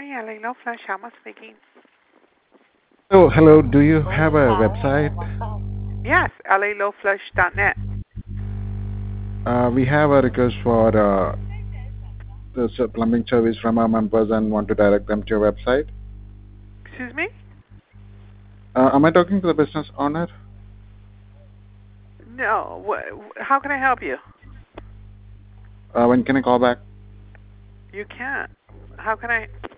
morning, LA Low Flash. Alma speaking. Oh, hello. Do you have a website? Yes, LALowflush.net. We have a request for this plumbing service from our members and want to direct them to your website. Excuse me? Am I talking to the business owner? No. How can I help you? When can I call back? You can't. How can I?